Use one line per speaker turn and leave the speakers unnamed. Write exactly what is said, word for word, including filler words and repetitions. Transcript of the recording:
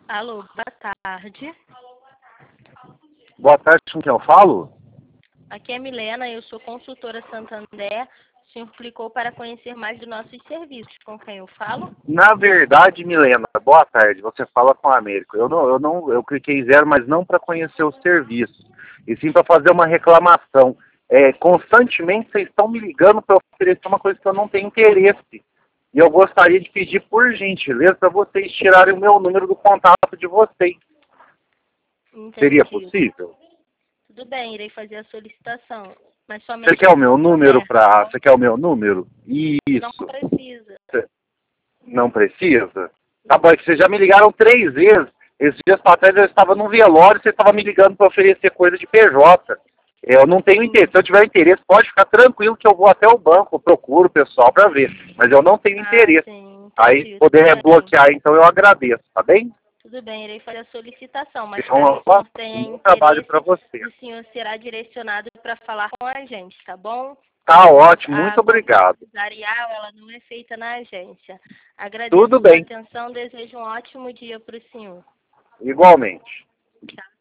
Alô, boa tarde.
Boa tarde, com quem eu falo?
Aqui é Milena, eu sou consultora Santander. O senhor clicou para conhecer mais dos nossos serviços. Com quem eu falo?
Na verdade, Milena, boa tarde, você fala com a Américo. Eu não, eu não, eu cliquei zero, mas não para conhecer os serviços, e sim para fazer uma reclamação. É, constantemente vocês estão me ligando para oferecer uma coisa que eu não tenho interesse. E eu gostaria de pedir, por gentileza, para vocês tirarem o meu número do contato de vocês.
Entendi.
Seria possível?
Tudo bem, irei fazer a solicitação. Mas
Você
somente
quer o meu
se
número
puder.
para... Você quer o meu número?
Não
Isso.
precisa.
Não precisa? Tá bom, é que vocês já me ligaram três vezes. Esses dias para trás eu estava num velório e você estava me ligando para oferecer coisa de P J. Eu não tenho interesse. Se eu tiver interesse, pode ficar tranquilo que eu vou até o banco, eu procuro o pessoal para ver. Mas eu não tenho
Ah,
interesse.
sim,
Aí,
entendi.
poder
Tudo bem.
bloquear, então eu agradeço, tá bem?
Tudo bem, irei fazer a solicitação. Mas
Então,
caso o
ó,
senhor tenha
bom trabalho para
interesse,
você.
o senhor será direcionado para falar com a gente, tá bom?
Tá ótimo,
A
muito obrigado.
empresarial, ela não é feita na agência. Agradeço
Tudo
sua
bem,
atenção, desejo um ótimo dia para o senhor.
igualmente.
Tchau.